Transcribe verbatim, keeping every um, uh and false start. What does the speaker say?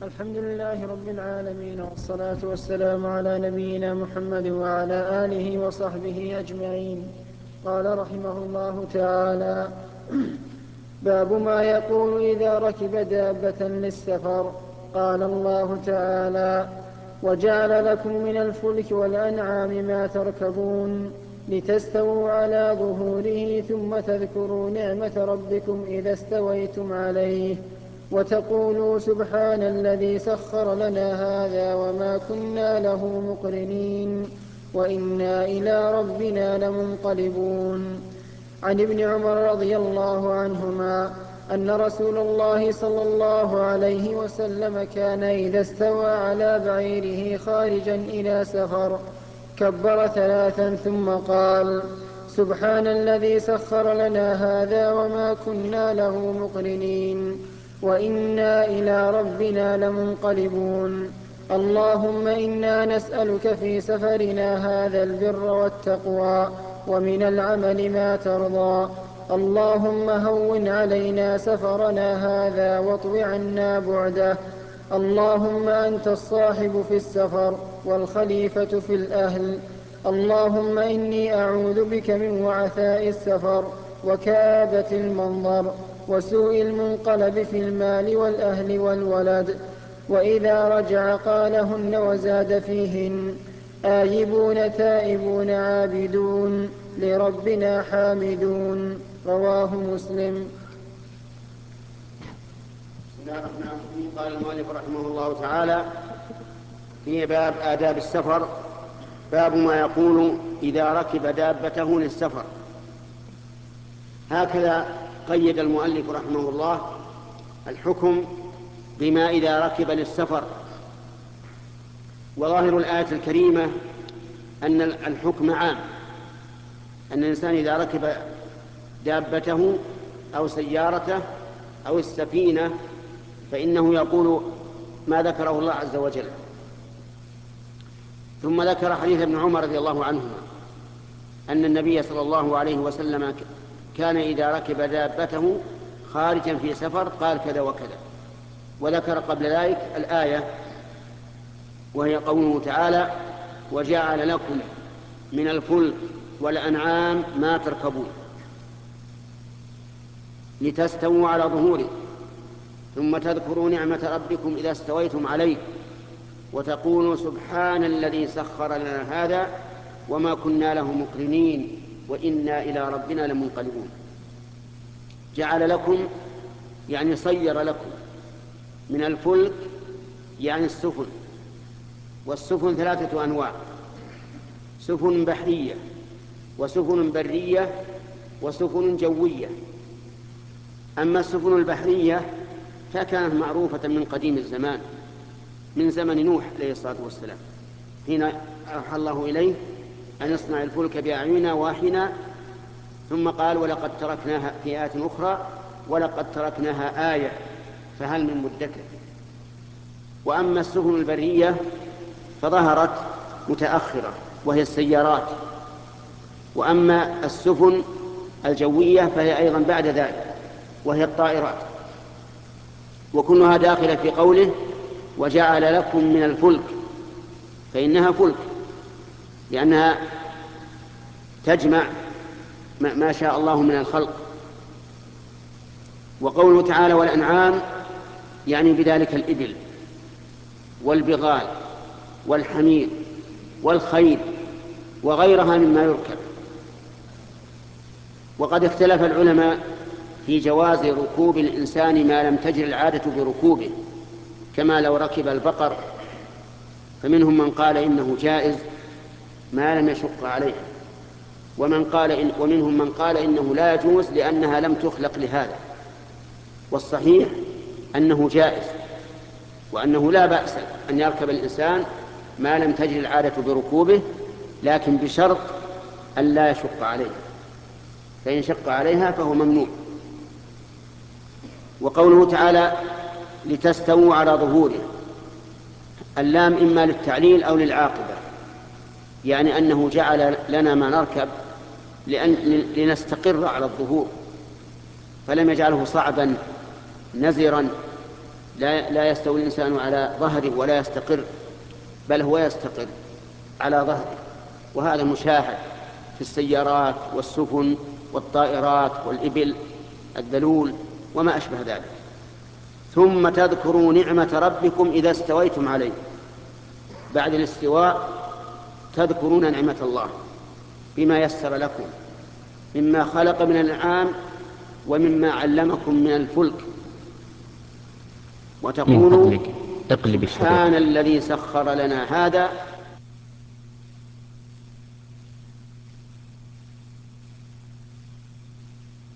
الحمد لله رب العالمين، والصلاة والسلام على نبينا محمد وعلى آله وصحبه أجمعين. قال رحمه الله تعالى: باب ما يقول إذا ركب دابة للسفر. قال الله تعالى: وجعل لكم من الفلك والأنعام ما تركبون لتستووا على ظهوره ثم تذكروا نعمة ربكم إذا استويتم عليه وتقولوا سبحان الذي سخر لنا هذا وما كنا له مقرنين وإنا إلى ربنا لمنقلبون. عن ابن عمر رضي الله عنهما أن رسول الله صلى الله عليه وسلم كان إذا استوى على بعيره خارجا إلى سفر كبر ثلاثا ثم قال: سبحان الذي سخر لنا هذا وما كنا له مقرنين وإنا إلى ربنا لمنقلبون. اللهم إنا نسألك في سفرنا هذا البر والتقوى ومن العمل ما ترضى. اللهم هون علينا سفرنا هذا واطو عنا بعده. اللهم أنت الصاحب في السفر والخليفة في الأهل. اللهم إني أعوذ بك من وعثاء السفر وكآبة المنظر وسوء المنقلب في المال والأهل والولد. وإذا رجع قالهن وزاد فيهن: آيبون تائبون عابدون لربنا حامدون. رواه مسلم. بسم الله الرحمن الرحيم. قال المؤلف رحمه الله تعالى في باب آداب السفر: باب ما يقول إذا ركب دابته للسفر. هكذا قيد المؤلف رحمه الله الحكم بما إذا ركب للسفر. وظاهر الآية الكريمة أن الحكم عام، أن الإنسان إذا ركب دابته أو سيارته أو السفينة فإنه يقول ما ذكره الله عز وجل. ثم ذكر حديث ابن عمر رضي الله عنهما أن النبي صلى الله عليه وسلم كان إذا ركب دابته خارجا في سفر قال كذا وكذا. وذكر قبل ذلك الآية وهي قوله تعالى: وجعل لكم من الفلك والأنعام ما تركبون لتستووا على ظهوره ثم تذكروا نعمة ربكم إذا استويتم عليه وتقولوا سبحان الذي سخر لنا هذا وما كنا له مقرنين وإنا إلى ربنا لمنقلبون. جعل لكم يعني صير لكم من الفلك يعني السفن، والسفن ثلاثة أنواع: سفن بحرية وسفن برية وسفن جوية. أما السفن البحرية فكانت معروفة من قديم الزمان، من زمن نوح عليه الصلاة والسلام، حين أوحى الله إليه أن يصنع الفلك بأعيننا واحنا، ثم قال: ولقد تركناها في آية أخرى ولقد تركناها آية فهل من مدكر. وأما السفن البرية فظهرت متأخرة وهي السيارات. وأما السفن الجوية فهي أيضا بعد ذلك وهي الطائرات. وكلها داخلة في قوله: وجعل لكم من الفلك، فإنها فلك لأنها تجمع ما شاء الله من الخلق. وقوله تعالى والأنعام يعني بذلك الإبل والبغال والحمير والخيل وغيرها مما يركب. وقد اختلف العلماء في جواز ركوب الإنسان ما لم تجر العادة بركوبه، كما لو ركب البقر، فمنهم من قال إنه جائز ما لم يشق عليه، ومن قال إن ومنهم من قال إنه لا يجوز لأنها لم تخلق لهذا. والصحيح أنه جائز، وأنه لا بأس أن يركب الإنسان ما لم تجر العادة بركوبه، لكن بشرط أن لا يشق عليه، فإن شق عليها فهو ممنوع. وقوله تعالى لتستووا على ظهوره، اللام إما للتعليل أو للعاقبة، يعني أنه جعل لنا ما نركب لأن لنستقر على الظهور، فلم يجعله صعبا نزرا لا, لا يستوي الإنسان على ظهره ولا يستقر، بل هو يستقر على ظهره، وهذا مشاهد في السيارات والسفن والطائرات والإبل الذلول وما أشبه ذلك. ثم تذكروا نعمة ربكم إذا استويتم عليه، بعد الاستواء تذكرون نعمة الله بما يسر لكم مما خلق من الأنعام ومما علمكم من الفلك، وتقولوا سبحان الذي سخر لنا هذا